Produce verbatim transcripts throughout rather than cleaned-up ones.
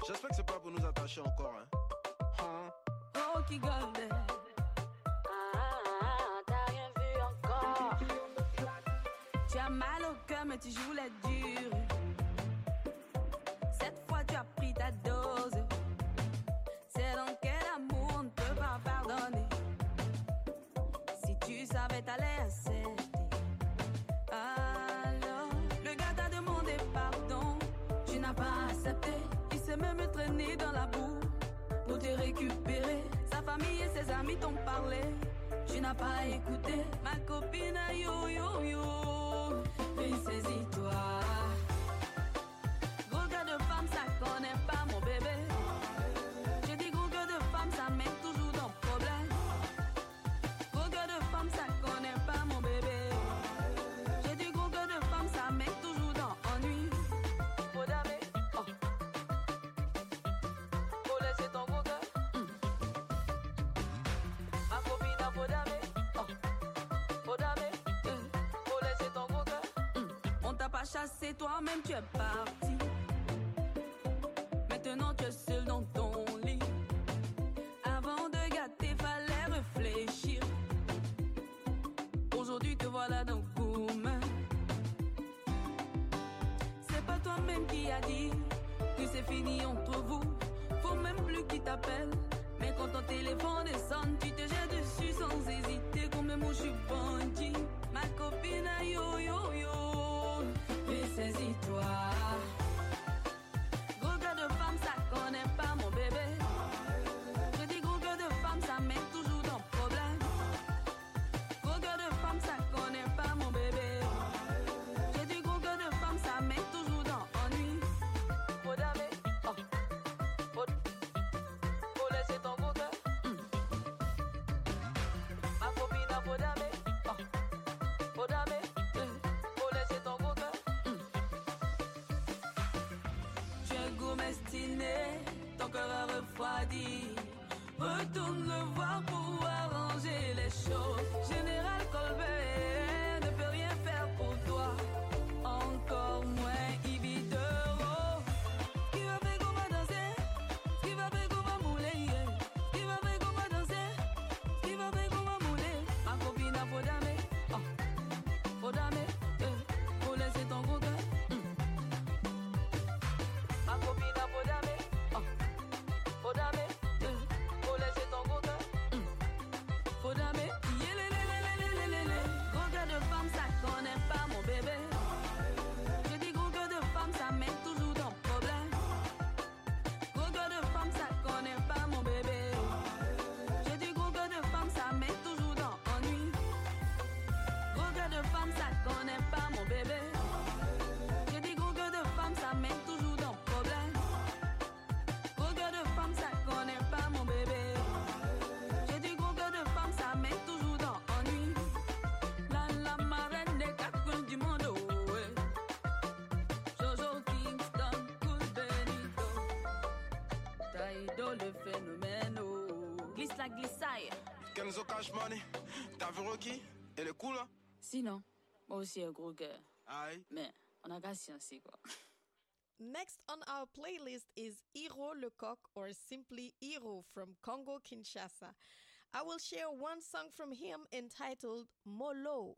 J'espère que c'est pas pour nous attacher encore, hein. Hein? Oh, qui gueule. Ah, t'as rien vu encore. Tu as mal au cœur, mais tu joues la dure. Cette fois, tu as pris ta dose. C'est dans quel amour on ne peut pas pardonner. Si tu savais, t'allais accepter. Alors, le gars t'a demandé pardon. Tu n'as pas accepté. Il s'est même traîné dans la boue pour te récupérer. Sa famille et ses amis t'ont parlé. Tu n'as pas écouté. Ma copine a yo yo yo. Mais saisis-toi. Gros gars de femme, ça connaît pas mon bébé. J'ai dit gros gars de femme, ça met toujours dans le problème. Gros gars de femme, ça connaît pas mon bébé. J'ai dit gros gars de femme, ça met toujours dans ennui. Faut damer, oh. Faut laisser ton gros gars. Mm. Ma copine a faut damer, oh. Faut damer, mm. Faut laisser ton gros gars. Mm. On t'a pas chassé, toi-même tu es parti. Maintenant tu es seul dans ton lit. Avant de gâter, fallait réfléchir. Aujourd'hui te voilà dans le gourmet. C'est pas toi-même qui a dit que c'est fini entre vous. Faut même plus qu'il t'appelle. Mais quand ton téléphone sonne, tu te jettes dessus sans hésiter. Comme moi je suis bandit. Ma copine a yo yo yo. Mais saisis-toi. Gros gars de femme, ça connaît pas mon bébé. Je dis gros gars de femme, ça met toujours dans le problème. Gros gars de femme, ça connaît pas mon bébé. J'ai dit gros gars de femme, ça met toujours dans ennui. Faut damer, oh. Faut, faut laisser ton gros gars. Mm. Ma copine a faut damer, oh. Faut damer, mm. Faut laisser ton gros gars. Mm. Tu es gourmestiné, ton cœur a refroidi. Retourne le voir pour arranger les choses. Général Colbert ne peut rien faire pour toi. Encore moins Ibi d'Euro. Ce qui va faire qu'on va danser, ce qui va faire qu'on va mouler, ce qui va faire qu'on va danser, ce qui va faire qu'on va mouler. Ma copine a faut damer, oh. Faut damer, eh. Faut laisser ton gros gars. Mm. Ma copine a faut damer, oh. Faut damer, eh. Faut laisser ton gros gars. Mm. Faut damer, yélélélélélélélé. Gros gars de femme, ça connaît pas mon bébé. Je dis gros gars de femme, ça met toujours dans le problème. Gros gars de femme, ça connaît pas mon bébé. Je dis gros gars de femme, ça met toujours dans ennui. Gros gars de femme, ça connaît pas mon bébé. Je dis gros gars de femme, ça met toujours dans le problème. Gros gars de femme, ça connaît pas mon bébé. J'ai dit gros gars de femme, ça met toujours dans ennui. La la marraine des quatre coins du monde, oh, ouais. Jojo Kingston, Cool Benito. Taïdo le phénomène, oh. Glisse la glissaille. Kenzo Cash Money, t'as vu Rocky? Elle est cool, hein? Sinon, moi aussi un gros gars. Aïe. Mais on a qu'à sciencer, quoi. Next on our playlist is Hiro Lecoq, or simply Hiro, from Congo Kinshasa. I will share one song from him entitled Molo.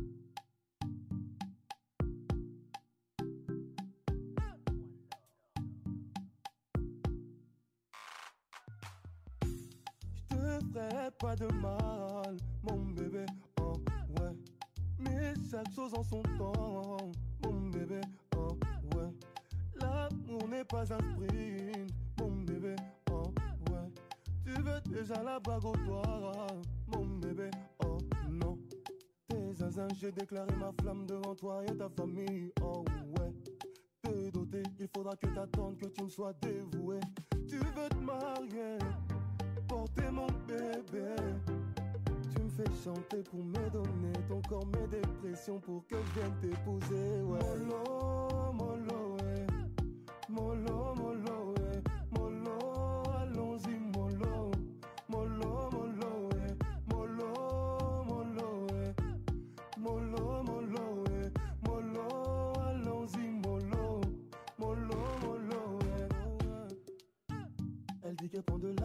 Je te ferai pas de mal, mon bébé, oh ouais. Mais chaque chose en son temps, mon bébé, oh ouais. L'amour n'est pas un sprint, mon bébé, oh ouais. Tu veux déjà la bague au doigt, mon bébé, oh non. T'es zinzin, j'ai déclaré ma flamme devant toi et ta famille, oh ouais. Te doter, il faudra que t'attendes, que tu me sois dévoué. Tu veux te marier, porter mon bébé. Tu me fais chanter pour me donner ton corps, mes dépressions pour que je vienne t'épouser, ouais. Molo, molo, ouais. Molo, molo, ouais. Molo, allons-y, molo. Molo, molo, ouais. Molo, molo, ouais. Molo, molo, ouais. Molo, allons-y, molo. Molo, molo, ouais.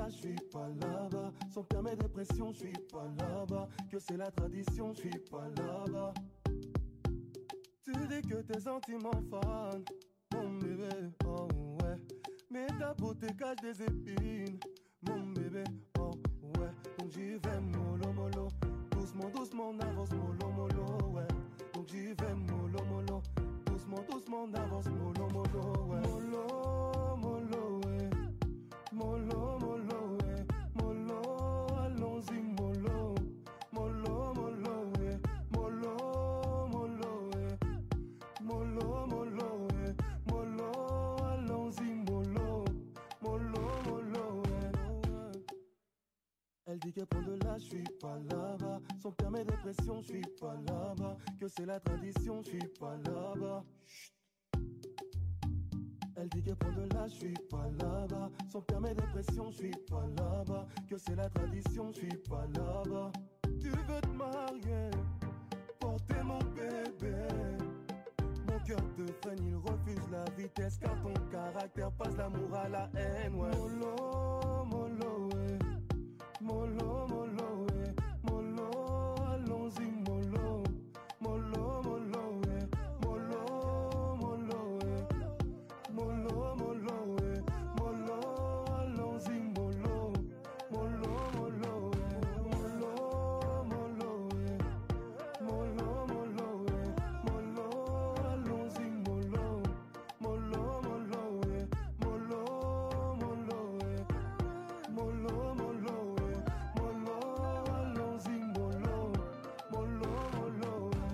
là, je suis pas là-bas. Son père mes dépressions, je suis pas là-bas. Que c'est la tradition, je suis pas là-bas. Tu dis que tes sentiments fan, mon bébé, oh ouais. Mais ta beauté cache des épines, mon bébé, oh ouais. Donc j'y vais mollo mollo, doucement doucement on avance mollo mollo, ouais. Donc j'y vais mollo mollo, doucement doucement on avance mollo mollo, ouais. Mollo mollo, ouais. Mollo mollo, ouais. Mollo, allons-y mollo. Mollo mollo, ouais. Mollo mollo, ouais. Mollo mollo, ouais. Mollo, allons-y mollo. Mollo mollo, ouais. Elle dit qu'elle prend de l'âge, je suis pas là-bas. Son père mes dépressions, je suis pas là-bas. Que c'est la tradition, je suis pas là-bas. Chut. Elle dit qu'elle prend de l'âge, je suis pas là-bas. Son père mes dépressions, je suis pas là-bas. Que c'est la tradition, je suis pas là-bas. Tu veux te marier, porter mon bébé. Mon cœur te freine, il refuse la vitesse. Car ton caractère passe l'amour à la haine, ouais. Mollo, mollo, ouais. Mollo, mollo, ouais. Mollo, allons-y, mollo. Mollo, mollo, ouais. Mollo, mollo, ouais. Mollo, mollo, ouais. Mollo, allons-y, mollo. Mollo, mollo, ouais. Mollo, mollo, ouais. Mollo, mollo, ouais. Mollo, allons-y, mollo. Mollo, mollo, ouais. Mollo, mollo, ouais. Mollo, mollo, ouais. Mollo, allons-y, mollo. Mollo, mollo, ouais.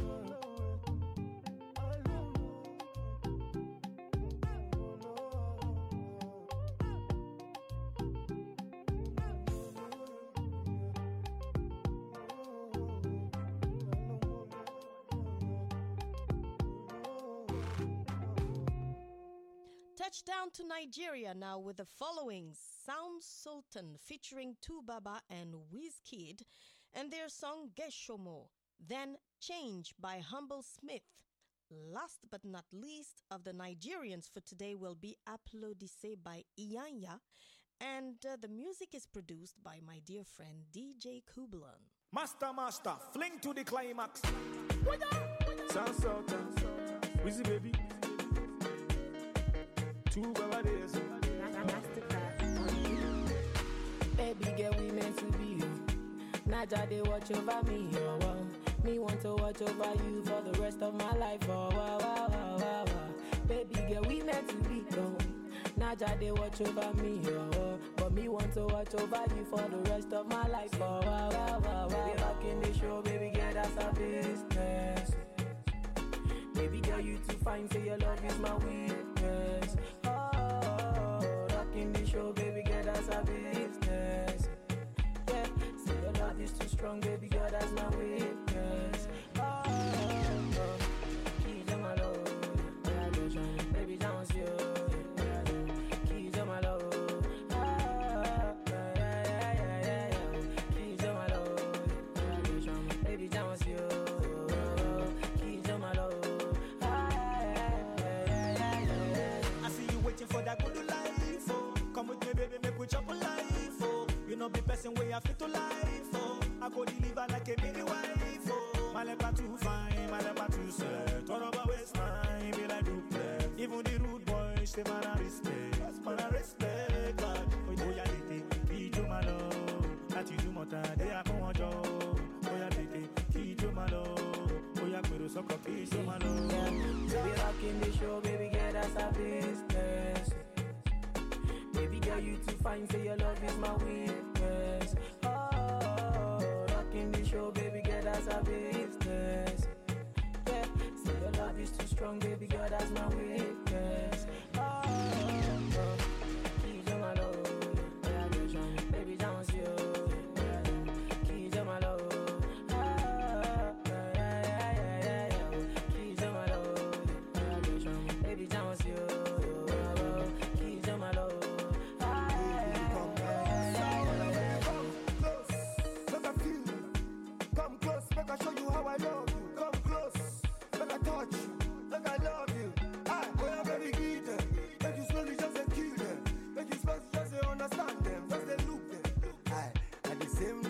Touchdown to Nigeria now with the following: Sound Sultan featuring two Baba and Wizkid and their song Geshomo. Then Change by Humble Smith. Last but not least of the Nigerians for today will be Applaudisse by Iyanya, and uh, the music is produced by my dear friend D J Kublan. Master, master, fling to the climax. Sound Sultan, Wizzy baby. Two Baba days. Baby girl, we meant to be. Naja, they watch over me. Oh, wow. Me want to watch over you for the rest of my life. Oh, wow, wow, wow, wow, wow. Baby girl, we meant to be. Oh. Naja, they watch over me. Oh, oh. But me want to watch over you for the rest of my life. Oh, wow, wow, wow, wow. Baby, rocking the show, baby girl, that's our business. Baby girl, you too fine, say your love is my weakness. Oh, rocking the show, baby girl, that's our business. Yeah, say your love is too strong, baby girl, that's my weakness. Oh, oh, keys on my love, yeah, go try, baby, dance you. Keys on my love, ah, yeah, yeah, yeah, yeah, yeah. Keys on my love, yeah, go try, baby, dance you. Keys on my love. For that good life, oh. Come with me, baby, make we chop a life, oh. You know, be person way I fit to life, oh. I go deliver like a mini wife, oh. My leper too fine, my leper too set. Turn over waist time, be like duplex. Even the rude boys, they man a respect, man a respect, God. Oh, yeah, they take you my love. That you do more time, they are going to job. Oh, yeah, they take you my love. Oh, yeah, pero so copy, so my love. Baby, rocking the show, baby, girl, that's our business. Baby girl, you too fine, say your love is my weakness. Oh, rocking the show, baby girl, that's our business. Yeah, say your love is too strong, baby girl, that's my weakness. Oh, oh. Keys on my love, yeah, go try, baby, dance you. Keys on my love, ah, yeah, yeah, yeah, yeah, yeah. Keys on my love, yeah, go try, baby, dance you.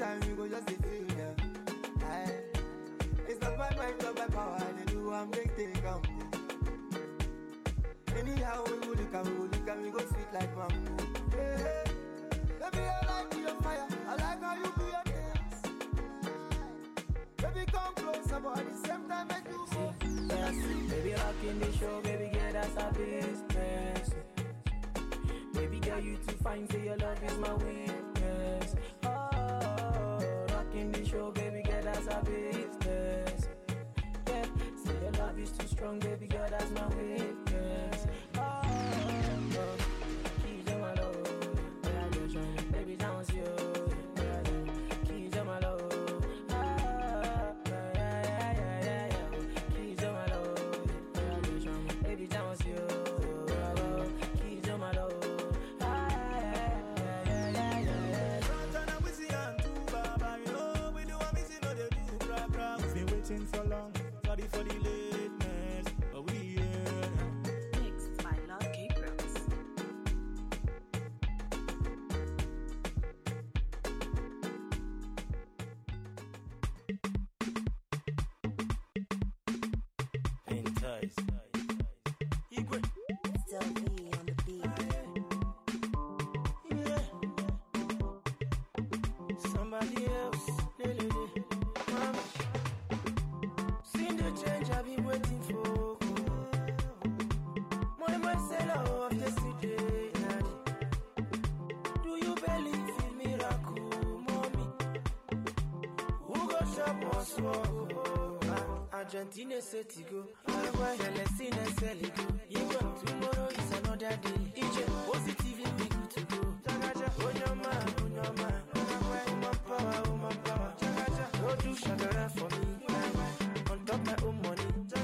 time you go just dey feel them. Aye. It's not my mind, not my power. They do I'm they take on me. Anyhow we go look and we go look and we go sweet like mango. Hey, baby I like your fire, I like how you do your dance. Baby come closer, but at the same time make you move. Yes, baby rocking the show, baby girl that's a business. Baby girl you too fine, say your love is my weakness. Oh, rocking the show, baby girl that's a business. Yeah, say your love is too strong, baby girl that's my weakness. Oh, oh. Keys on my love, yeah, I just trying, baby dance you. Yeah, keys on my love. So long, sorry for the lateness, but we here. Mixed by Lucky Brooks. Entice. Igwe. Still be on the beat. Yeah. Somebody else. Mama. Seen the change I've been waiting for. More myself of yesterday. Do you believe in miracle, mommy? Who got shop or swap? Argentina set to go. Celestina sell it go. Tomorrow is another day. Egypt positively we good to go. Oh your man, oh your man. Woman power, woman power. Don't do shagara for me. On top my own money.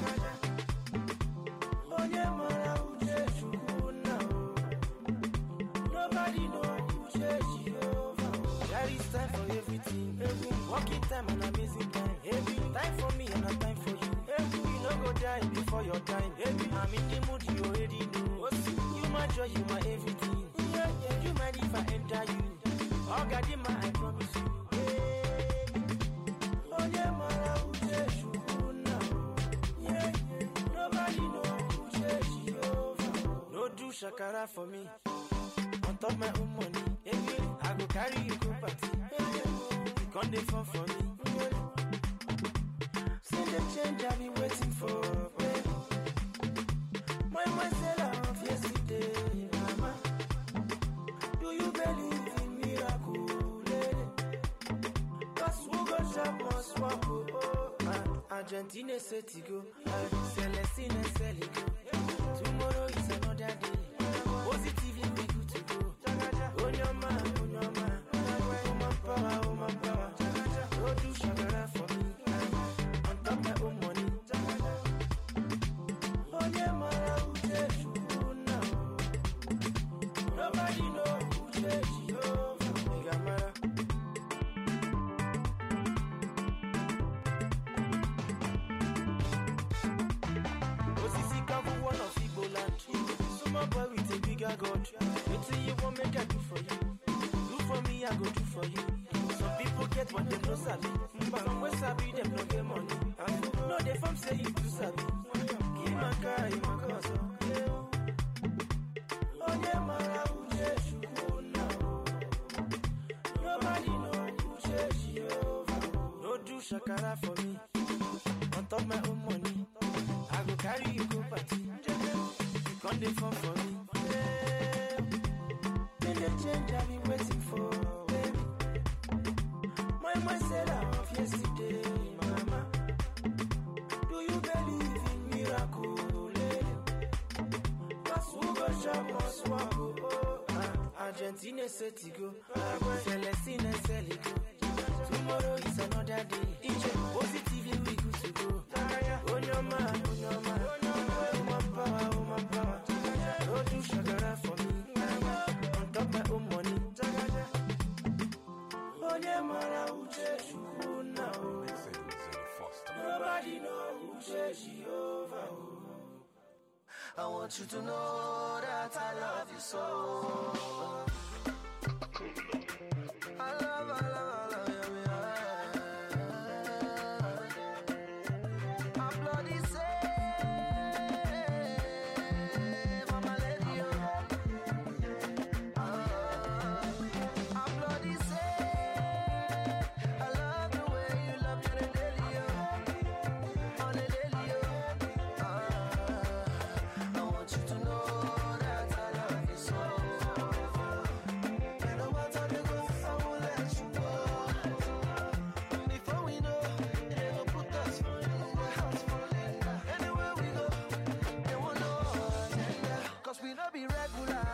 Oh yeah, man, I will change you now. Nobody know who change you over. There is time for everything. Working time and amazing time. Every time for me and a time for you. You no go die before your time. I'm in the mood, you already know. You my joy, you my everything. Yeah, yeah. You mind if I enter you? Oh God, I promise you. Yeah. Oh yeah, man, I will change you now. Yeah, yeah. Nobody know who change you over. No do shakara for me. On top my own money. Yeah, I go carry you go party. Yeah, you can't dey fall for me. See the change I've been waiting for, baby. My myself of yesterday, mama. Do you believe in miracle, lady? Cause who got shop or swap, oh, oh. Argentina set to go. Celestina sell it go. Tomorrow is another day. Positively we good to go. Oh your man, oh your man. Woman power, woman power. Don't do shagara for me. On top my own money. Oh yeah, man, I will change you now. Nobody know who change you over. Gamara. Osisi Kavu, one of Igbo land. Summer boy with a bigger God. Anything you want make I do for you. Do for me, I go do for you. Some people get what them no sabi. Some wey sabi them no get money. No they from say you too sabi. Give my car, you my cousin. Oh yeah, man, I will change you now. Nobody know who change you over. No do shakara for me. On top my own money. I go carry you go party. You can't dey fall for me. Yeah. Then the change I've been waiting for, baby. My myself of yesterday, mama. Do you believe in miracle, lady? Cause who got shop or swap, oh, oh. Argentina set to go. Celestina sell it go. Tomorrow is another day. Egypt positively we good to go. Oh your man, oh your man. Woman power, woman power. Don't do shagara for me. On top my own money. Oh yeah, man, I will change you now. Nobody know who change you over. I want you to know that I love you so. I love, I love, I love you. be regular.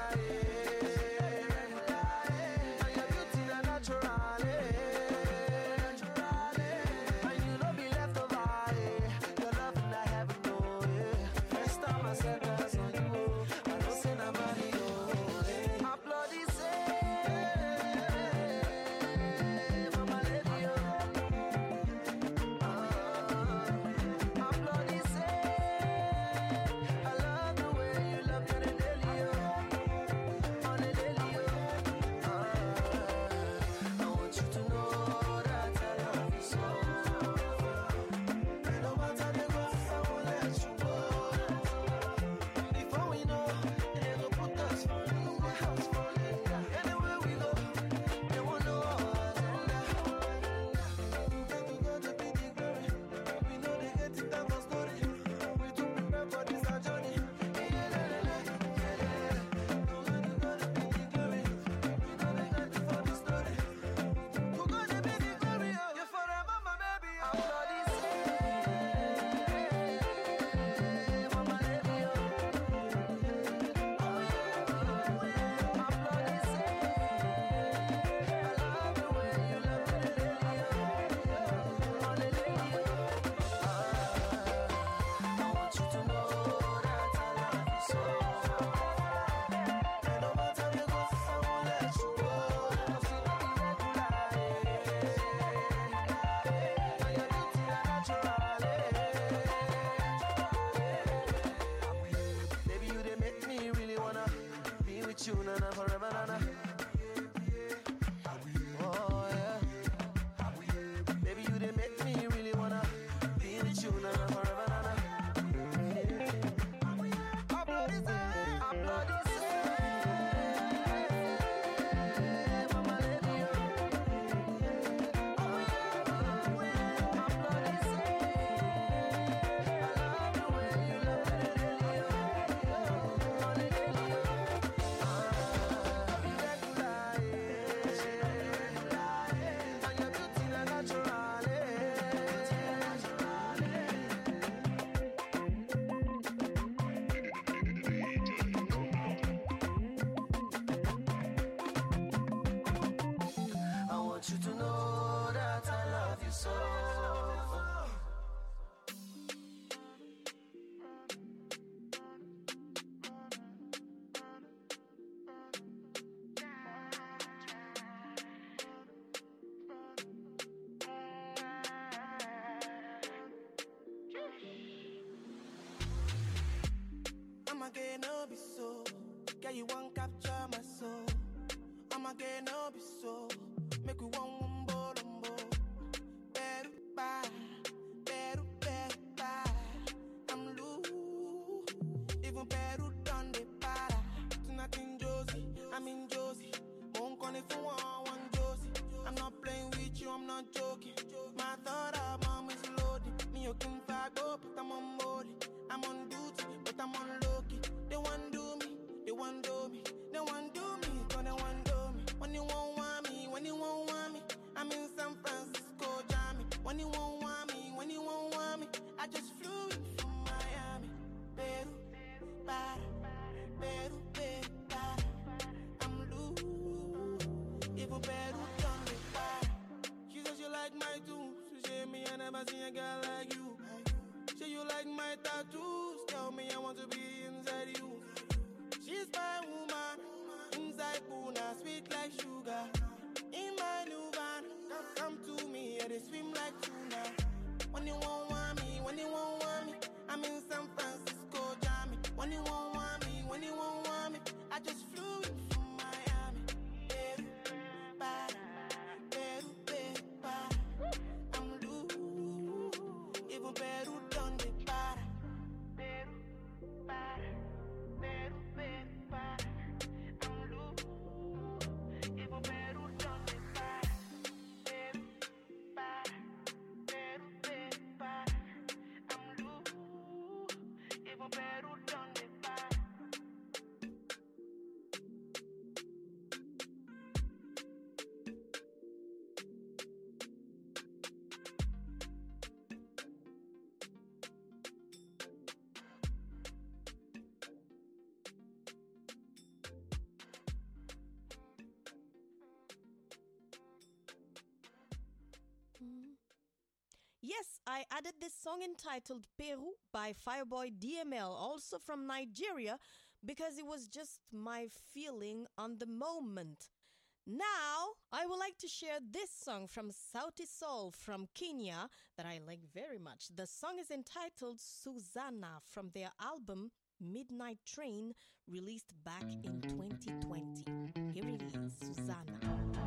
I'ma get no be so. Girl, you won't capture my soul. I'ma get no be so. Make we one wumbo lumbo. Better bye, better better bye. I'm loose, even better done the para. Tonight in Josie, I'm in Josie. Won't call it for one, one Josie. I'm not playing with you, I'm not joking. My thought of mom is loaded. Me you can fuck up, but I'm on board. I'm on duty, but I'm on low key. They want do me, they want do me, they want do me, cause they want do me. When you won't want me, when you won't want me, I'm in San Francisco, Jammy. When you won't want me, when you won't want me, I just flew in from Miami. Peru, para, Peru, Peru, para. I'm loose, even Peru done me para. She says she like my tunes, she say me I never seen a girl like you. Say you like my tattoos, tell me I want to be inside you. She's my woman, inside Puna, sweet like sugar. In my new van, come to me, yeah, they swim like tuna. When you won't want me, when you won't want me, I'm in San Francisco, Jammy. When you won't want me, when you won't want me, I just flew in from Miami. Peru, para, Peru, Peru, para. I'm loose, even Peru done the para. Peru, para, Peru, Peru, para. I'm loose, even Peru done the para. Peru, para, Peru, Peru, para. I'm loose, even Peru done the para. I added this song entitled Peru by Fireboy D M L, also from Nigeria, because it was just my feeling on the moment. Now, I would like to share this song from Sauti Sol from Kenya that I like very much. The song is entitled Susanna from their album Midnight Train, released back in twenty twenty. Here it is, Susanna.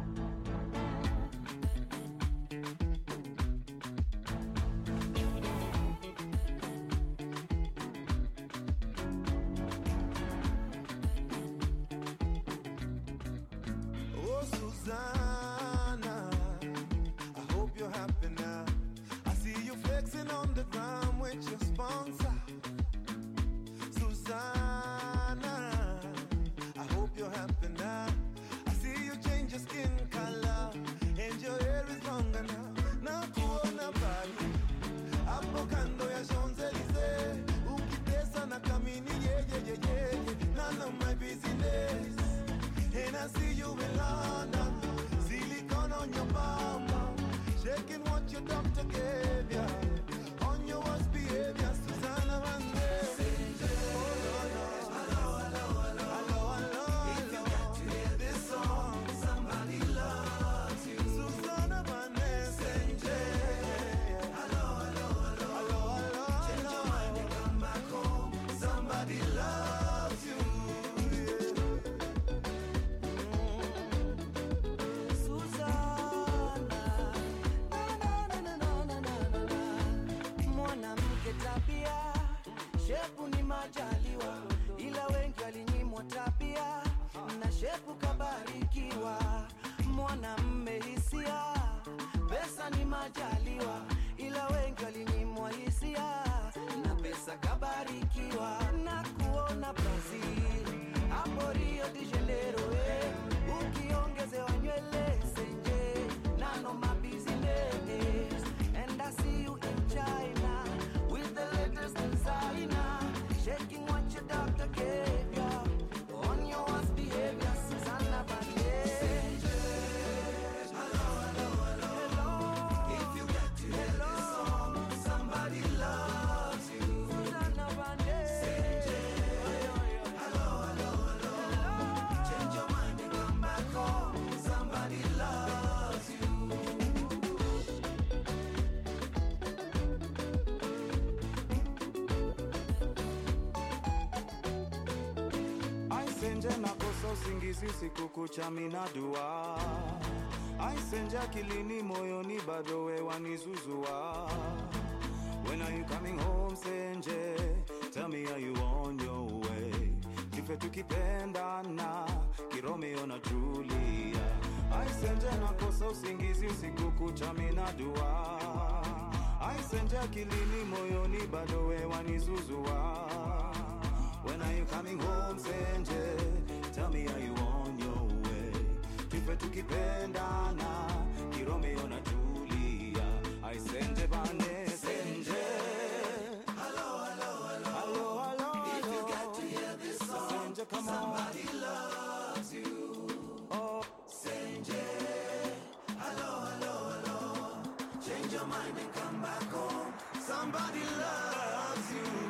Susanna, I hope you're happy now. I see you flexing on the ground with your sponsor. Susanna, I hope you're happy now. I see you change your skin color and your hair is longer now. Na kuona bali hapo kando ya Champs-Elysees, ukitesa na kamini yeah yeah yeah yeah, none of my business. And I see you in London, silicone on your bum, shaking what your doctor gave ya, on your worst behavior, Susanna Vande. Hello, hello, hello, hello, hello. If you got to hear this song, somebody loves you. Susanna Vande. Hello, hello, hello, hello, hello. Change your mind and come back home. Somebody loves you. Tapia, shepu ni majaliwa, ila wengi walinyimwa tapia, na shepu kabarikiwa. Mwanamume hisia, pesa ni majaliwa, ila wengi walinyimwa hisia, na pesa kabarikiwa. Na kuona Brazil, hapo Rio de Janeiro, eh, ukiongezewa nywele senje, none of my business. And I see you in China with the latest designer, shaking what your doctor gave ya, on your worst behavior, Susanna Vande. Hello, hello, hello, hello. If you get to hear this song, somebody loves you. Susanna Vande. Hello, hello, hello. Change your mind and come back home. Somebody loves you. Aisenje nakosa usingizi usiku kucha mina dua. Aisenje akilini moyoni bado we wanizuzua. When are you coming home Senje? Tell me are you on your way? Kife tukipendana Kiromeo na Julia. Aisenje nakosa usingizi usiku kucha mina dua. Aisenje akilini moyoni bado we wanizuzua. When are you coming home, Senje? Tell me, are you on your way? Kife tukipendana, Kiromeo na Julia. I Senje Vande, Senje. Hello, hello, hello. Hello, hello, if you got to hear this song, Senje, come somebody on. Loves you. Oh, Senje. Hello, hello, hello. Change your mind and come back home. Somebody loves you.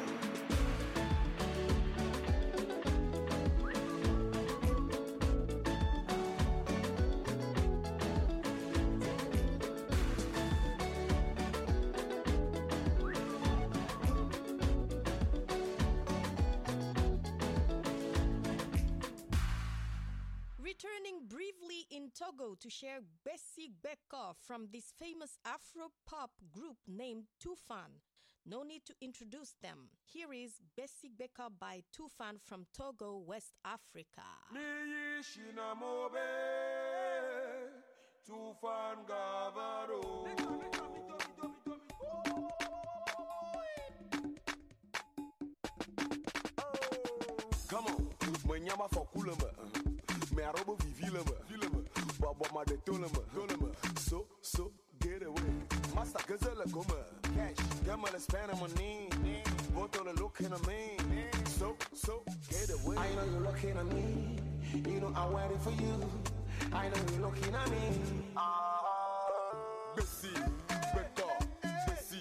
Returning briefly in Togo to share Bessie Beka from this famous Afro-pop group named Tufan. No need to introduce them. Here is Bessie Beka by Tufan from Togo, West Africa. Tufan Gavaro. Come on, when you're for cool, me a robo vivilema, vilema, baba ma de tolema, tolema. So so get away, master gazelle come, cash, gamma the span of money, bottle the look in a me. So so get away. I know you're looking at me, you know I'm waiting for you. I know you're looking at me. Ah, Bessie, Beka, Bessie.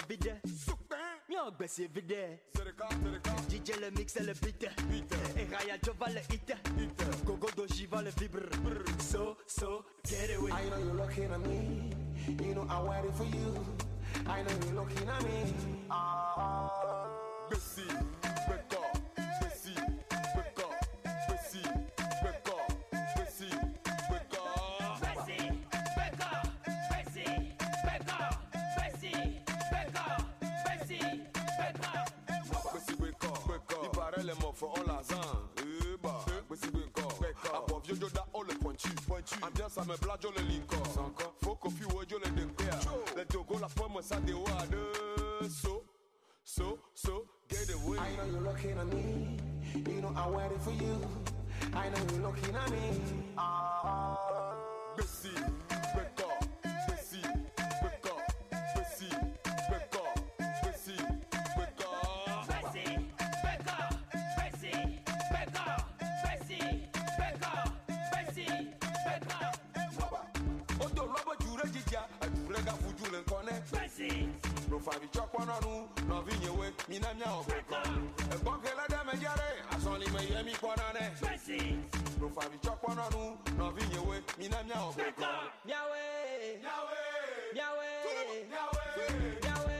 vide. Mio gbèsè vide. D J le mix et le beat. Et Raya Jova le hit. Gogo Dojiva le vibre. So, so, get away. I know you're looking at me. You know I'm waiting for you. I know you're looking at me. Ah, Bessie, Becca, Bessie, Becca, Bessie, Becca, Bessie, Becca. Bessie, Becca, Bessie, Becca, Bessie, Becca, Bessie, Becca. Bessie, Becca, Becca. Il paraît les mots font la zan. Eh bah, Bessie, Becca, Becca. Above yo yo da all le pointu, pointu. Ambiance à me blague yo le linko. Faut coffee wo yo le déclare. Le dogo la pomme ça de wade. So, so, so. Get away. I know you're looking at me. You know I'm waiting for you. I know you're looking at me. Ah, Bessie, Becca, Bessie, Becca, Bessie, Becca, Bessie, Becca. Bessie, Becca, Bessie, Becca, Bessie, Becca, Bessie, Becca. Odo lobo jure jija, ajure ga fuju le nkone. Bessie. No favi chokwa na nu, no vinyewe, mina mia obeka. E bokele de me jare, asoni me yemi kwanane. Bessie. No favi chokwa na nu, no vinyewe, mina mia obeka. Miawe, Miawe, miawe, miawe, miawe.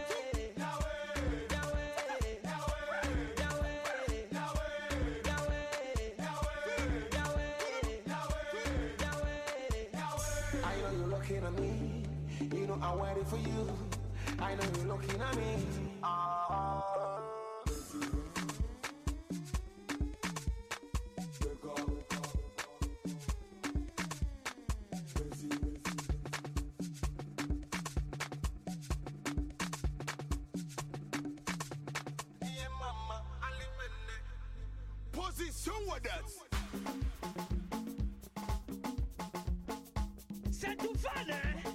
I know you're looking at me. You know I'm waiting for you. I know you're looking at me. Ah. Position with that. C'est tout fan, hein?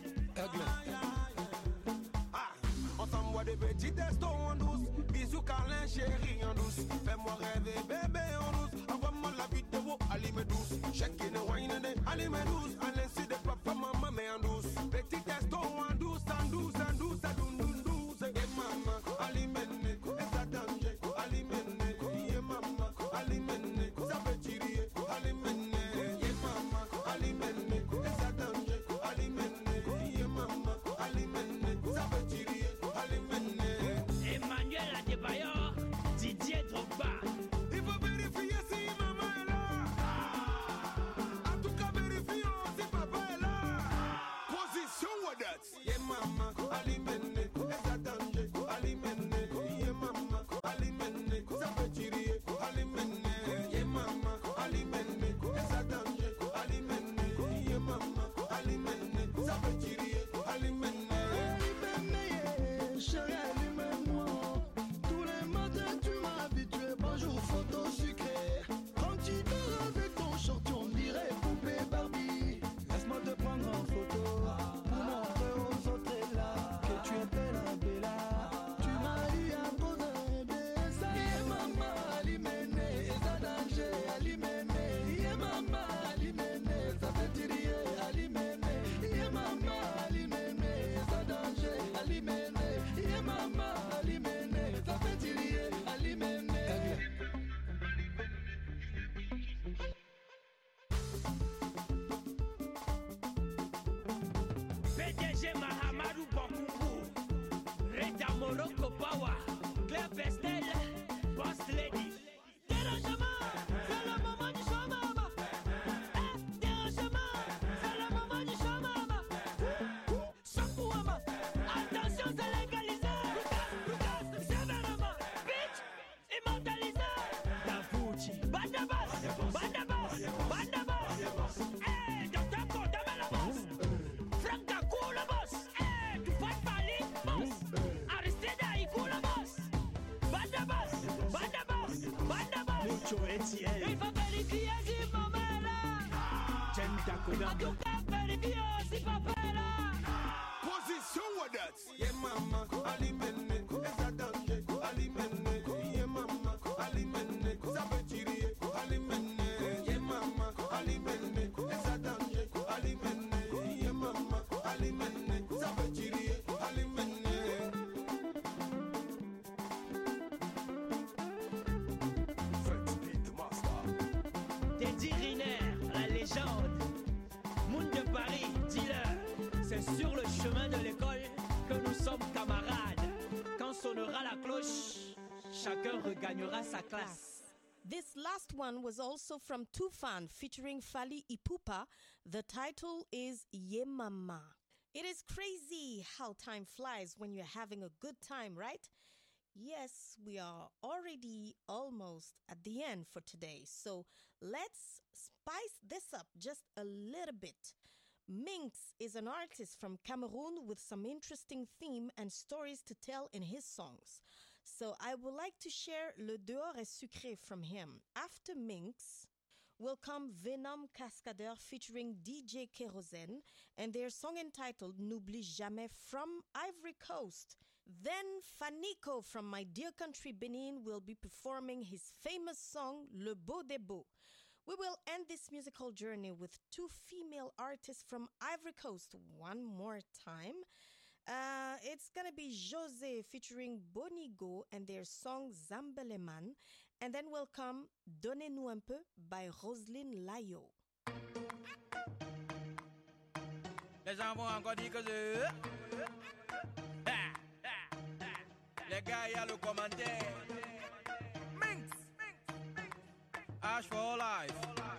Ensemble, moi des petits destos en douce. Bisous, câlin, chérie en douce. Fais-moi rêver, bébé en douce. Envoie-moi la vidéo, allez douce. Chacun est wine, allez douce. À l'insu de papa, maman, mais en douce. Petit testo en douce, en douce, en douce, en douce, douce. Et maman, allez mener, et ça danger, allez mener. Et maman, allez mener, ça peut tirer, allez mener. Et maman, allez mener, et ça danger, allez mener. Et maman, allez mener, ça peut tirer, allez mener. Emmanuel Adebayor, Didier Drogba. Il faut vérifier si maman est là. En tout cas, vérifions si papa est là. Position with that. Yeah, maman, allez mener, et ça danger, allez mener. Yeah, maman, allez mener, ça peut tirer, allez mener. Yeah, maman, allez mener, et ça danger, allez mener. Yeah, maman, allez mener, ça peut tirer, allez mener. Chérie, allume-moi. Tous les matins, tu m'as habitué. Bonjour, photo sucrée. Quand tu dors avec ton short, on dirait poupée Barbie. Laisse-moi te prendre en photo pour montrer aux autres là que tu es bella, bella. Tu m'as eu à cause d'un baiser. Yeah, maman, alimene, ça danger, alimene. Yeah, maman, alimene, ça fait tirer, alimene. Yeah, maman, alimene, ça danger, alimene. Yeah, maman, alimene, ça fait tirer, alimene. P D G Mahamadou Bakoubou, Reda Morocco Power, Claire Pestel, Boss Lady. Dérangement, c'est le moment du show, maman. Eh, dérangement, c'est le moment du show, maman. Chapeau, maman. Attention, c'est légalisé. Lucas, Lucas, sévèrement. Bitch, immortalisé. Davucci, Bandabas, Bandabas, Bandabas. Eh, docteur Condamé la boss. Franck Gakou le boss. Eh, Tupac Bali, boss. Aristide Aïkou le boss. Bandabas, Bandabas, Bandabas. Mucho Etienne. Il faut vérifier si maman est là. Jen En Dakoda. tout cas, vérifier si papa est là. Position with that. Yeah, maman, allez mener, et ça danger, allez mener. Yeah, maman, allez mener, ça peut tirer, allez mener. Yeah, maman, allez mener, et ça danger, allez mener. Yeah, maman, allez mener, ça peut tirer, allez mener. regagnera sa classe. This last one was also from Tufan featuring Fally Ipupa. The title is Ye Mama. It is crazy how time flies when you're having a good time, right? Yes, we are already almost at the end for today. So let's spice this up just a little bit. Minx is an artist from Cameroon with some interesting theme and stories to tell in his songs. So I would like to share Le Dehors est Sucré from him. After Minx will come Venom Cascadeur featuring D J Kérosène and their song entitled N'oublie jamais from Ivory Coast. Then Fanico from my dear country Benin will be performing his famous song Le Beau des Beaux. We will end this musical journey with two female artists from Ivory Coast one more time. Uh, it's gonna be José featuring Bonigo and their song Zambeleman. And then will come Donnez-nous un peu by Roselyne Layo. Les gens vont encore dire que je... Les gars, il y a le commentaire. Minx. Ash for life.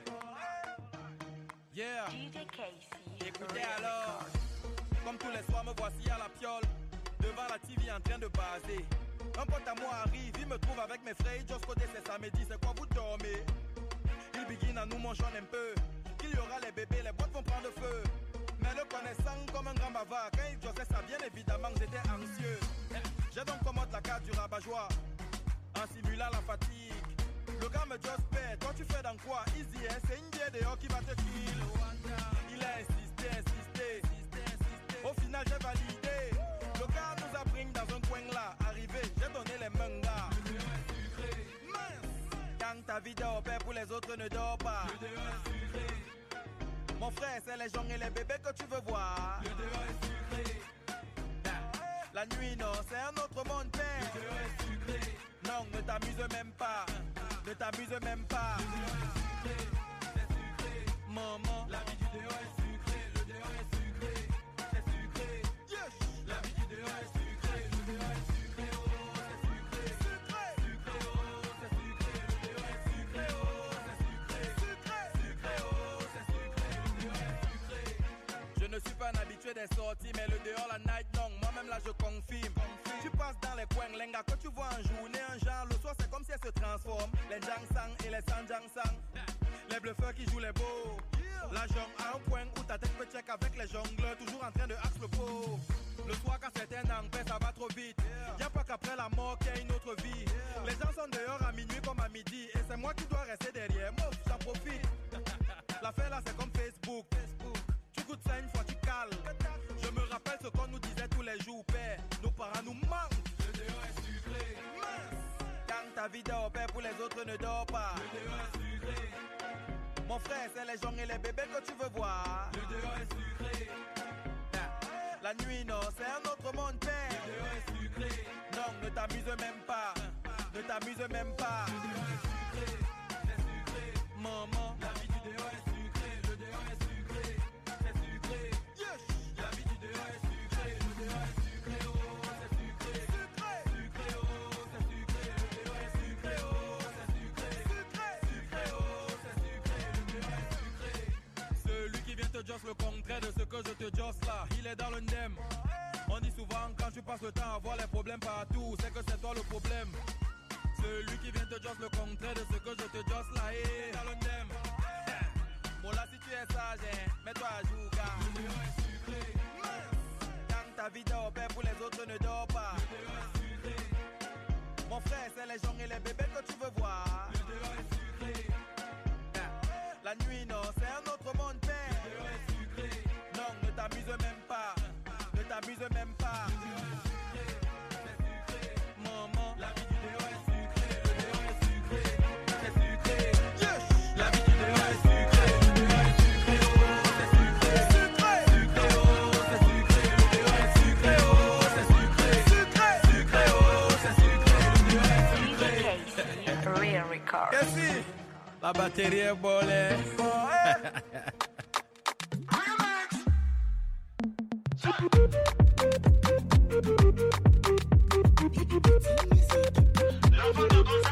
Yeah. Écoutez alors. Comme tous les soirs, me voici à la piole. Devant la T V en train de baser. Un pote à moi arrive, il me trouve avec mes frères. Just côté c'est samedi, c'est quoi vous dormez? Il begin à nous manger un peu. Qu'il y aura les bébés, les boîtes vont prendre feu. Mais le connaissant comme un grand bavard. Quand il disait ça, bien évidemment, j'étais anxieux. J'ai donc commandé la carte du rabat-joie en simulant la fatigue. Le gars me just paie, toi tu fais dans quoi? Easy, hein? C'est une bière dehors qui va te kill. Il a insisté, insisté, au final j'ai validé. Le gars nous a pris dans un coin là. Arrivé, j'ai donné les mangas. Quand ta vie dort, père, pour les autres ne dort pas. Mon frère, c'est les gens et les bébés que tu veux voir. La nuit, non, c'est un autre monde, père. Non, ne t'amuse même pas. Ne t'amuse même pas. Maman, la vie du dehors est sucrée. Le dehors est sucré. C'est sucré. Yes. La vie du dehors est sucrée. Le dehors est sucré. Oh, c'est sucré. Sucré. Sucré. Oh, c'est sucré. Le dehors est sucré. Oh, c'est sucré. Sucré. Sucré. Oh, c'est sucré. Le dehors est sucré. Je ne suis pas un habitué des sorties, mais le dehors, la night long, moi-même là je confirme. Tu passes dans les coins, les gars, que tu vois en journée, un genre, le soir c'est comme si elle se transforme. Les Jangsang et les Sanjangsang, les bluffeurs qui jouent les beaux. La jambe à un point où ta tête peut check avec les jongleurs, toujours en train de axe le pot. Le soir quand c'est un en paix, ça va trop vite. Y'a pas qu'après la mort qu'il y a une autre vie. Les gens sont dehors à minuit comme à midi, et c'est moi qui dois rester derrière. Moi, j'en profite. L'affaire là c'est comme Facebook. Tu goûtes ça une fois, tu cales. Je me rappelle ce qu'on nous disait tous les jours, père. Nos parents nous manquent. Le dehors est sucré. Quand ta vie dort, père, pour les autres ne dort pas. Le dehors est sucré. Mon frère, c'est les gens et les bébés que tu veux voir. Le dehors est sucré. La nuit, non, c'est un autre monde, père. Le dehors est sucré. Non, ne t'amuse même pas. Ne t'amuse même pas. Le dehors est sucré. C'est sucré. Maman, la vie du dehors est sucré. Le dehors est sucré. C'est sucré. Yes. La vie du dehors est sucré. Le dehors est sucré. Oh, c'est sucré. Sucré. Sucré. Oh, c'est sucré. Le dehors est sucré. Oh, c'est sucré. Sucré. Sucré. Oh, c'est sucré. Le dehors est sucré. Celui qui vient te joss le contraire de ce que je te joss là, il est dans le nem. On dit souvent quand tu passes le temps à voir les problèmes partout, c'est que c'est toi le problème. Celui qui vient te joss le contraire de ce que je te joss là, il est dans le nem. Bon là si tu es sage, hein, mets-toi à jour gars. Le dehors est sucré. Quand ta vie dort, père, pour les autres ne dort pas. Le dehors est sucré. Mon frère, c'est les gens et les bébés que tu veux voir. Le dehors est sucré. La nuit, non, c'est un autre monde, père. Le dehors est sucré. Non, ne t'amuse même pas. Ne t'amuse même pas. Le dehors est sucré. C'est sucré. Maman, la vie du dehors est sucré. Le dehors est sucré. C'est sucré. Yes. La vie du dehors est sucré. Le dehors est sucré. Oh, c'est sucré. Sucré. Sucré. Oh, c'est sucré. Le dehors est sucré. Oh, c'est sucré. Sucré. Sucré. Oh, c'est sucré. Le dehors est sucré. Real record. Yes, la batterie est bolée. L'enfant de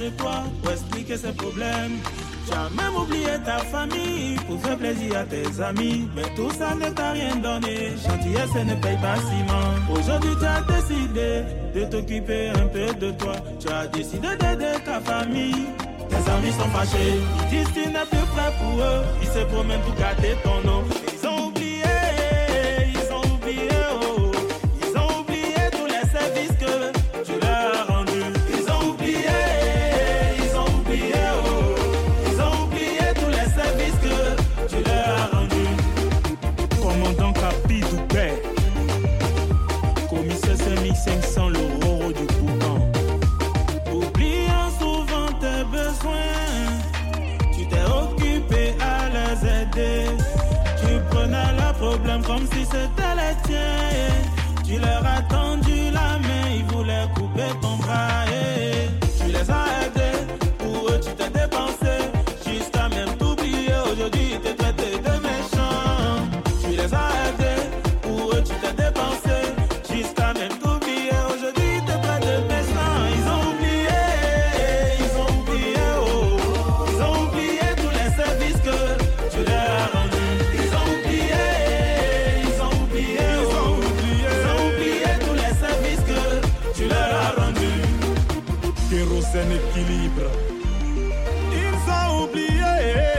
de toi pour expliquer ses problèmes. Tu as même oublié ta famille pour faire plaisir à tes amis. Mais tout ça ne t'a rien donné. Gentillesse ne paye pas ciment. Aujourd'hui tu as décidé de t'occuper un peu de toi. Tu as décidé d'aider ta famille. Tes amis sont fâchés. Ils disent que tu n'es plus prêt pour eux. Ils se promènent pour gâter ton nom. Ils ont oublié, ils ont oublié, oh. Ils ont oublié tous les services que tu leur as rendus. Ils ont oublié, ils ont oublié, oh. Ils ont oublié tous les services que tu leur as rendus. Commandant Capi Doubet, commissaire cinq mille cinq cents, le roro du Boucan. Oubliant souvent tes besoins, tu t'es occupé à les aider. Tu prenais leurs problèmes comme si c'était les tiens. Tu leur as tendu la main, ils voulaient couper ton bras. Tu les as aidés, pour eux tu t'es dépensé. Jusqu'à même t'oublier, aujourd'hui ils te traitent de méchant. Tu les as aidés, pour eux tu t'es dépensé. Jusqu'à même t'oublier, aujourd'hui ils te traitent de méchant. Ils ont oublié, ils ont oublié, oh. Ils ont oublié tous les services que tu leur as rendus. Ils ont oublié, ils ont oublié, oh. Ils ont oublié tous les services que tu leur as rendus. Kérosène équilibre. Ils ont oublié,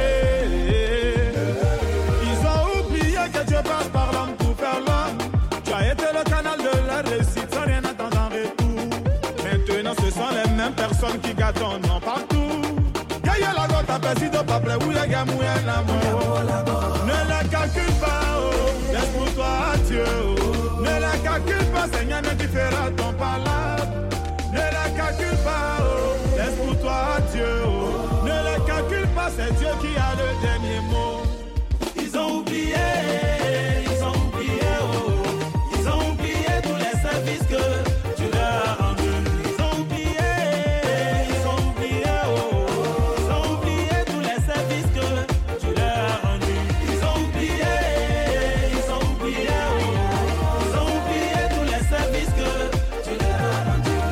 ils ont oublié que Dieu passe par l'homme pour faire l'homme. Tu as été le canal de la réussite sans rien attendre en retour. Maintenant ce sont les mêmes personnes qui gâtent ton nom partout. Gaïa la gote à Pessi de Paple où les gars mouillent l'amour. Ne les calcule pas, oh, laisse pour toi Dieu, oh. Ne les calcule pas, Seigneur ne différera ton palabre. Ne les calcule pas, oh, laisse pour toi Dieu, oh. Ne les calcule pas, c'est Dieu qui a le dernier mot. Ils ont oublié, ils ont oublié, oh. Ils ont oublié tous les services que tu leur as rendus. Ils ont oublié, ils ont oublié, oh. Ils ont oublié tous les services que tu leur as rendus. Ils ont oublié, ils ont oublié, oh. Ils ont oublié tous les services que tu leur as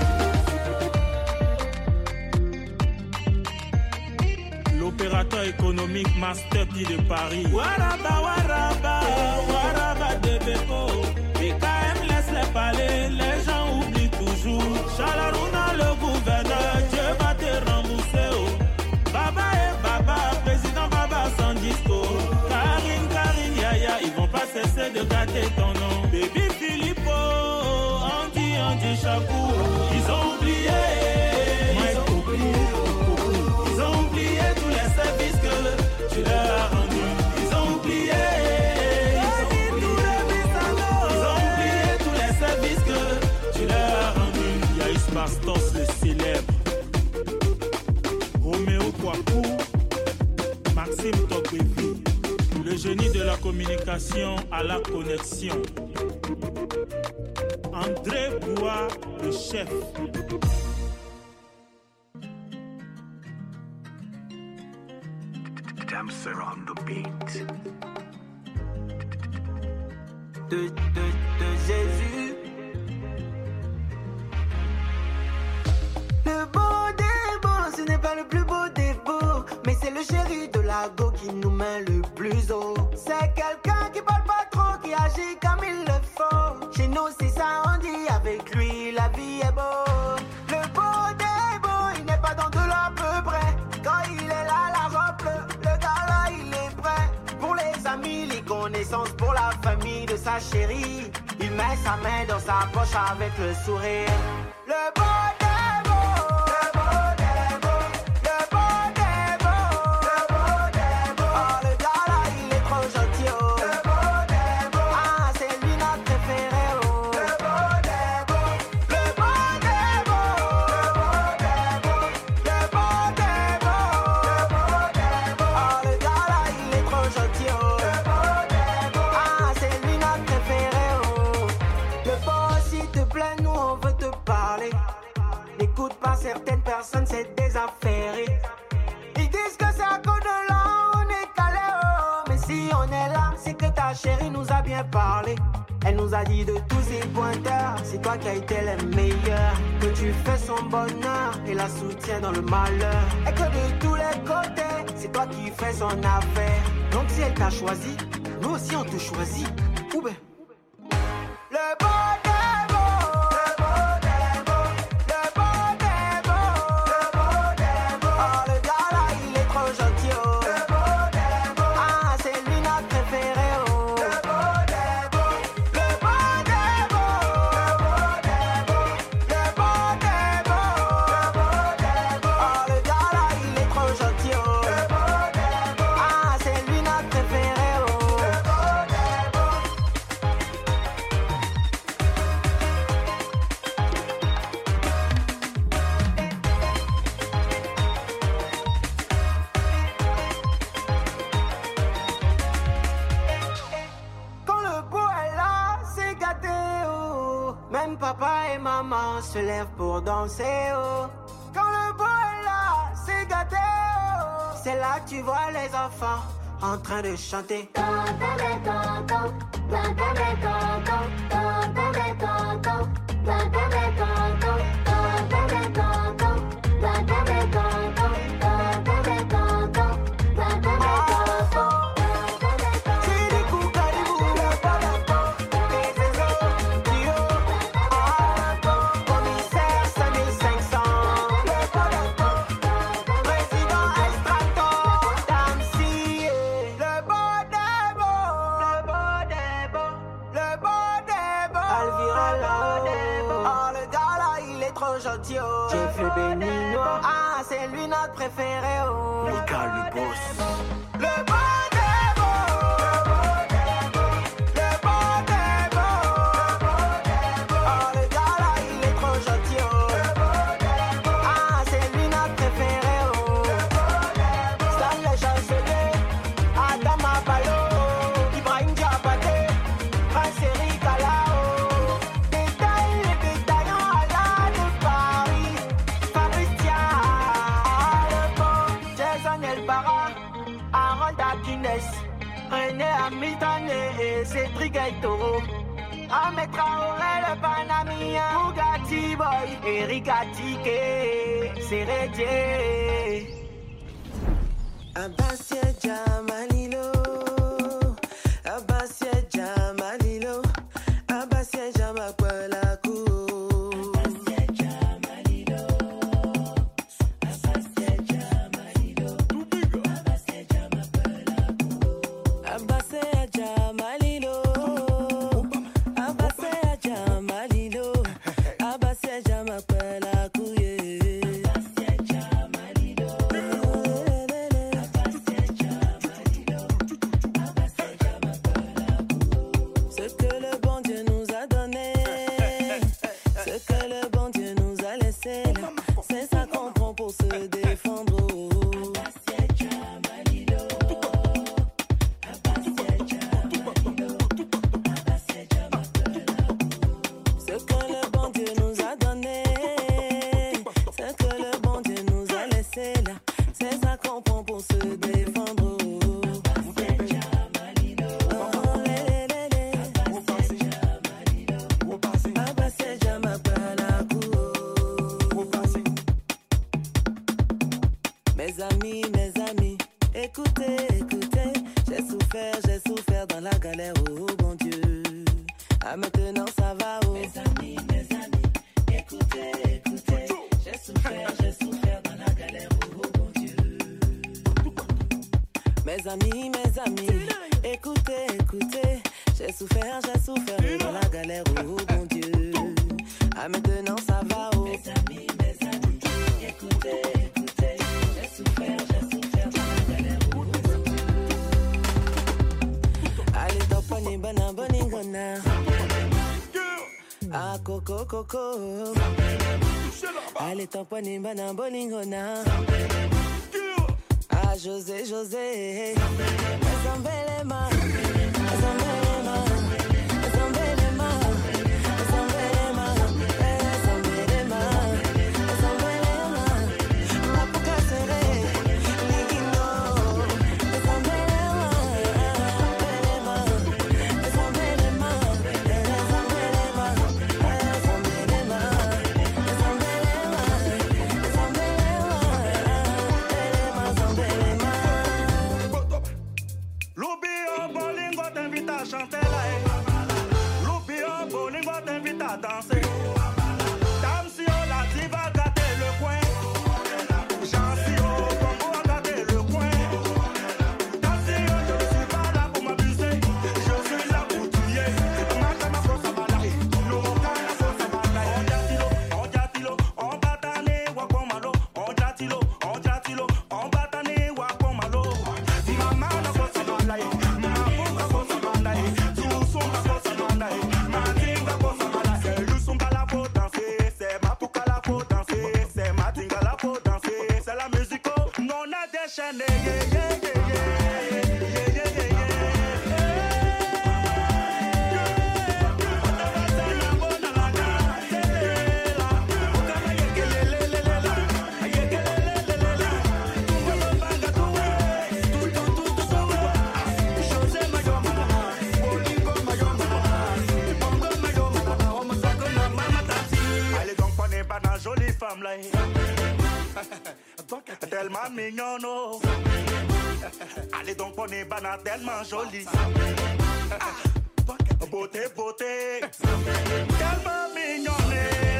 rendus. L'opérateur économique Master P de Paris. Waraba, waraba, waraba de Beko. B K M laisse les parler, les gens oublient toujours. Chalaruna, le gouverneur, Dieu va te rembourser. Oh. Baba et Baba, président Baba sans disco. Karine, Karine, Yaya, ils vont pas cesser de gâter ton nom. Baby Filippo, Andy, Andy Chakou. Ils ont oublié, ils ont oublié, ils ont oublié tous les services que tu leur as rendus. Ils ont oublié, ils ont oublié, ils ont oublié tous les services que tu leur as rendus. Yaïs Bastos le célèbre, Roméo Kwaku, Maxime Tokwevi, le génie de la communication à la connexion. André Bois, le chef. Damser on the beat. De, de, de Jésus. Le beau des beaux, ce n'est pas le plus beau des beaux, mais c'est le chéri de la go qui nous met le plus haut. C'est quelqu'un qui parle pas trop, qui agit comme il le faut. Chez nous c'est ça on dit, avec lui la vie est beau. Le beau des beaux, il n'est pas dans de l'à peu près. Quand il est là, l'argent pleut, le gars là il est prêt. Pour les amis, les connaissances, pour la famille de sa chérie, il met sa main dans sa poche avec le sourire. Le beau des certaines personnes, c'est des affaires. Ils disent que c'est à cause de là, on est calé, oh. Mais si on est là, c'est que ta chérie nous a bien parlé. Elle nous a dit de tous ses pointeurs, c'est toi qui as été le meilleur. Que tu fais son bonheur et la soutiens dans le malheur. Et que de tous les côtés, c'est toi qui fais son affaire. Donc si elle t'a choisi, nous aussi on te choisit. Ou ben le bon des beaux, le beau des beaux, le beau des beaux, le beau des beaux. Oh le gars là il est trop gentil oh. Le beau des beaux, ah c'est lui notre préféré oh. Le beau des beaux, le beau des beaux, le beau des beaux, le beau des beaux, le beau des beaux. Oh le gars là il est trop gentil oh. Le beau des beaux, ah c'est lui notre préféré oh. Le beau des beaux. Quand le beau est là, c'est gâté, oh. Même papa et maman se lèvent pour danser, oh. Quand le beau est là, c'est gâté, oh. C'est là que tu vois les enfants en train de chanter. Gentil, oh. J'ai fait béninois. Ah, c'est lui notre préféré, oh. Mika le boss. Le bon des beaux, le beau des beaux, le beau des beaux, le beau des beaux. Oh, le gars là, il est trop gentil, oh. Le beau des beaux, ah, c'est lui notre préféré, oh. Le beau des beaux. Stan le chancelier, Adam Abalo, Ibrahim Diabaté, Prince Eric Alao. Détail les détaillants à la de Paris. Fabricia, ah, le beau, Jason Elbara, Harold Akines, René Hamilton et Cédric Aitoro. Ahmed Traoré, le Panamien, Bugatti Boy, Eric Atike, Sérédier. Abassia Jamalilo, Abassia Jamalilo, Abassia Jamakwalaku. Abassia Jamalilo, Abassia Jamalilo, Abassia Jamakwalaku. Abassia Jamalilo, Abassia Jamalilo, Abassia Jamakwalaku. Ce que le bon Dieu nous a donné, ce que le bon Dieu nous a laissé, c'est ça qu'on prend pour se défendre. Ce que le bon Dieu nous a donné, ce que le bon Dieu nous a laissé, c'est ça qu'on prend pour se défendre. Mes amis, mes amis, écoutez, écoutez, j'ai souffert, j'ai souffert dans la galère, oh bon Dieu. Ah maintenant ça va, oh. Mes amis, mes amis, écoutez, écoutez, j'ai souffert, j'ai souffert dans la galère, oh bon Dieu. Mes amis, mes amis, écoutez, écoutez, j'ai souffert, j'ai souffert dans la galère, oh bon Dieu. Ah maintenant ça va, oh. Mes amis, mes amis, écoutez, écoutez, j'ai souffert, j'ai souffert dans la galère, oh bon Dieu. Allez, topani bana boningona. Ah coco coco. Allez, topani bana boningona. Ah José José. Zambelema. Zambelema. Zambelema. Zambelema. Zambelema. Zambelema. Mapuka seré. Ligino. Zambelema. Zambelema. Zambelema. Tellement mignon, oh. Allez donc, on est banane tellement jolie. Beauté, beauté. Tellement mignonne.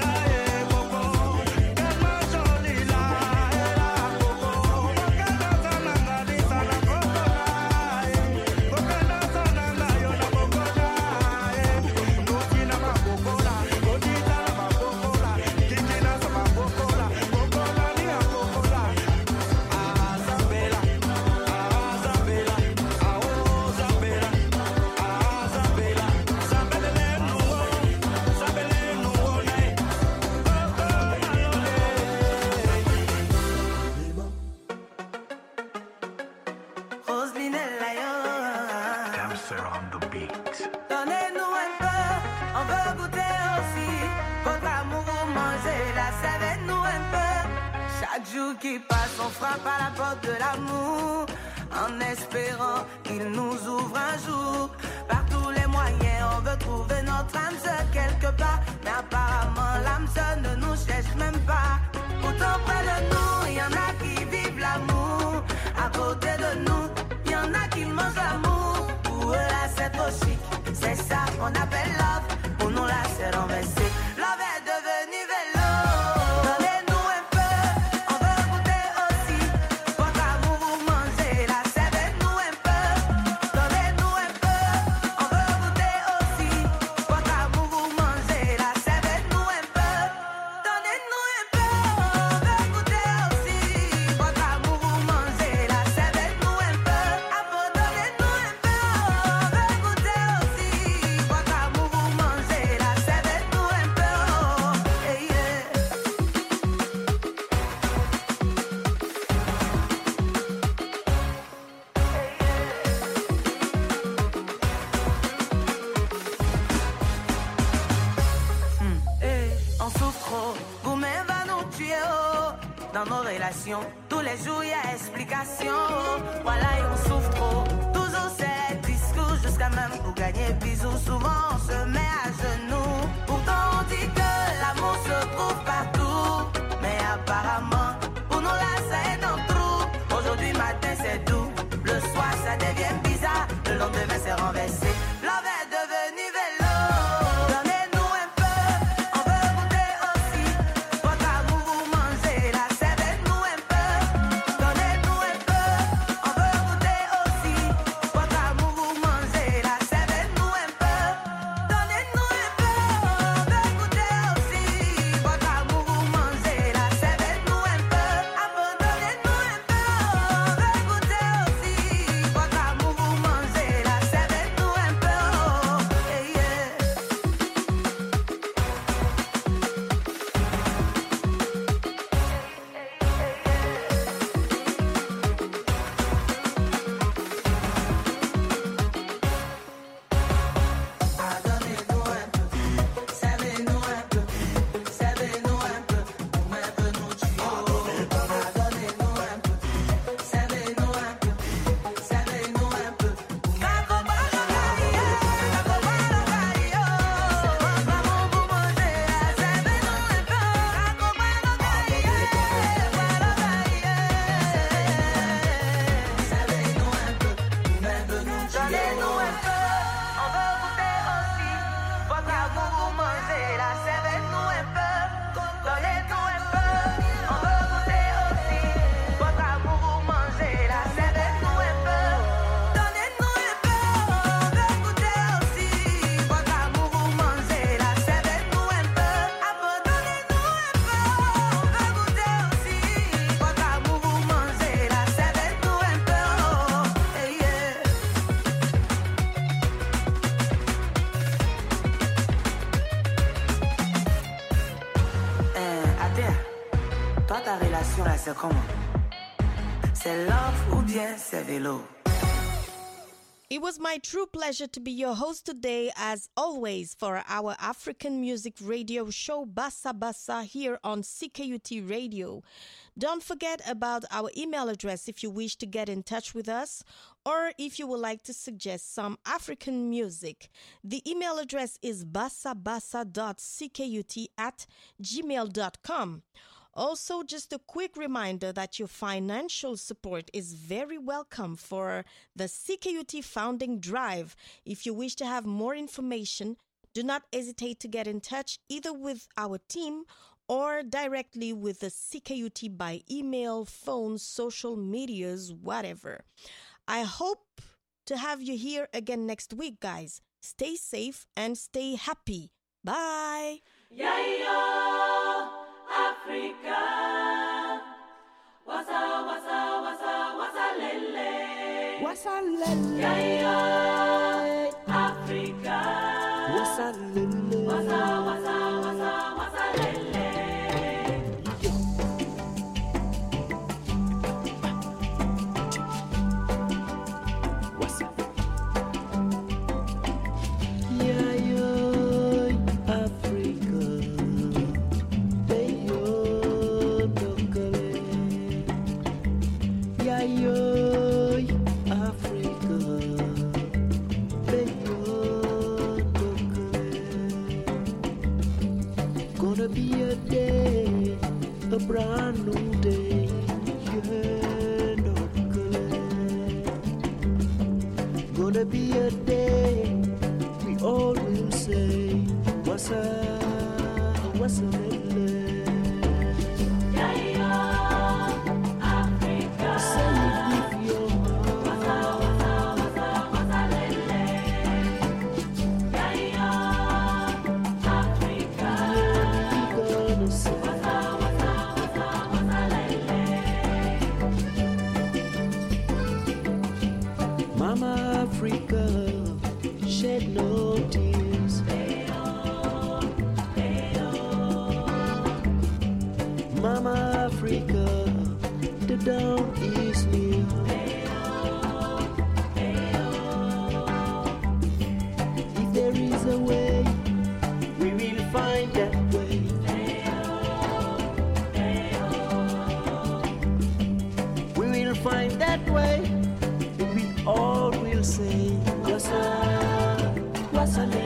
Qui passe, on frappe à la porte de l'amour en espérant qu'il nous ouvre un jour. Par tous les moyens, on veut trouver notre âme sœur quelque part, mais apparemment l'âme sœur ne nous cherche même pas. Pourtant près de nous, il y en a qui vivent l'amour. À côté de nous, il y en a qui mangent l'amour. Pour eux là c'est trop chic, c'est ça qu'on appelle love. Pour nous là c'est renversé. Love est devenu vélo. Tous les jours y a explication. Voilà et on souffre trop. Toujours c'est discours jusqu'à même pour gagner bisous. Souvent on se met à genoux. Pourtant on dit que l'amour se trouve partout. Mais apparemment pour nous là ça est dans le trou. Aujourd'hui matin c'est doux, le soir ça devient bizarre. Le lendemain c'est renversé. Love est devenu vélo. C'est comment? C'est love ou bien c'est vélo. It was my true pleasure to be your host today, as always, for our African music radio show Bassa Bassa here on C K U T Radio. Don't forget about our email address if you wish to get in touch with us or if you would like to suggest some African music. The email address is bassabassa dot c k u t at gmail dot com. Also, just a quick reminder that your financial support is very welcome for the C K U T Founding Drive. If you wish to have more information, do not hesitate to get in touch either with our team or directly with the C K U T by email, phone, social medias, whatever. I hope to have you here again next week, guys. Stay safe and stay happy. Bye. Yeah, Africa, wasa wasa wasa wasa lele, wasa lele, yeah, Africa, wasa lele, wasa wasa wasa wasa lele. Wasa, yeah, yo, Africa. Yoy, Africa, gonna be a day, a brand new day, yeah, gonna be a day, we all will say, what's up, what's up, shed no tears. Mama Africa, the dawn is near. If there is a way, we will find that way. We will find that way, and we all will say, what's up, what's up,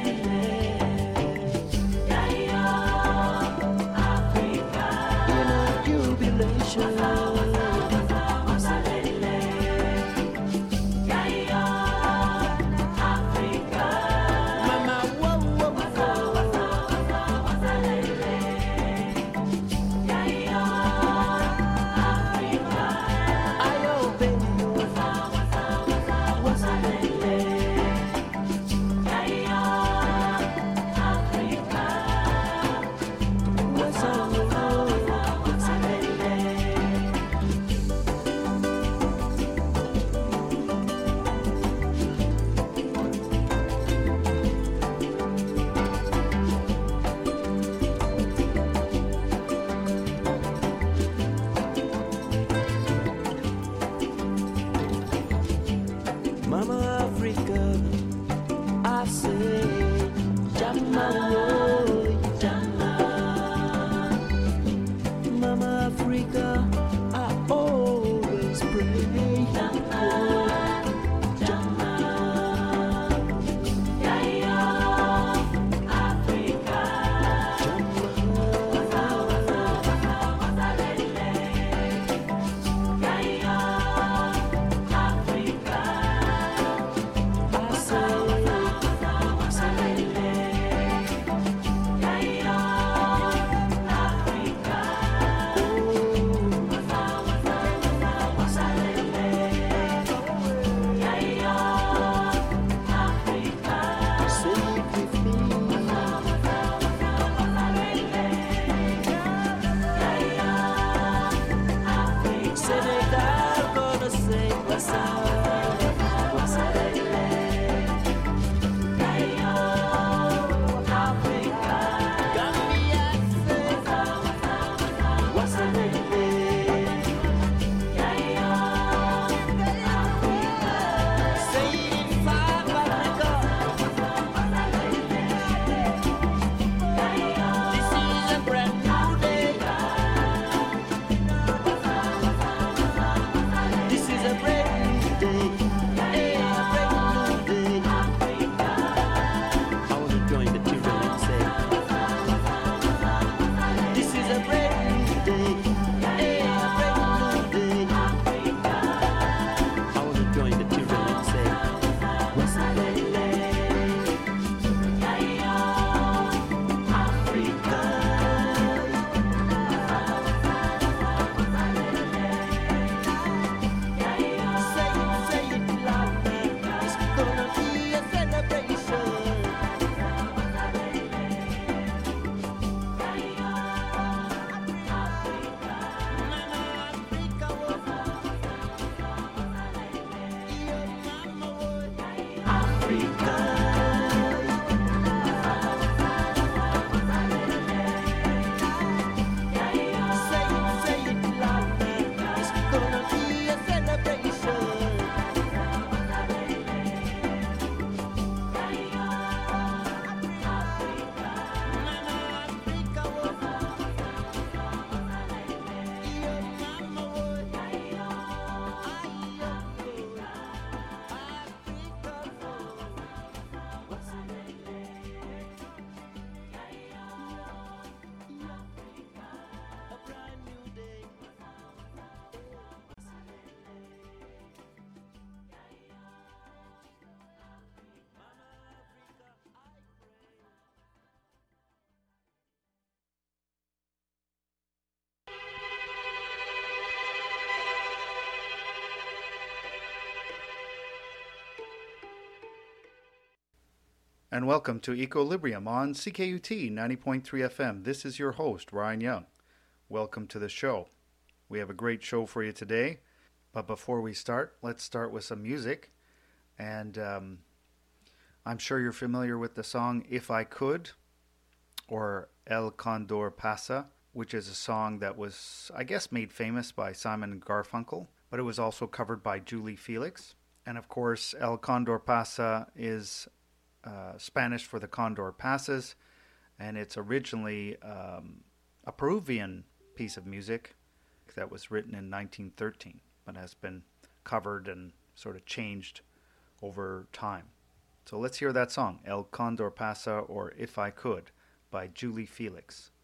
And welcome to Equilibrium on C K U T ninety point three F M. This is your host, Ryan Young. Welcome to the show. We have a great show for you today. But before we start, let's start with some music. And um, I'm sure you're familiar with the song If I Could, or El Condor Pasa, which is a song that was, I guess, made famous by Simon and Garfunkel, but it was also covered by Julie Felix. And of course, El Condor Pasa is uh, Spanish for the Condor Passes, and it's originally um, a Peruvian piece of music that was written in nineteen thirteen, but has been covered and sort of changed over time. So let's hear that song, El Condor Pasa, or If I Could, by Julie Felix.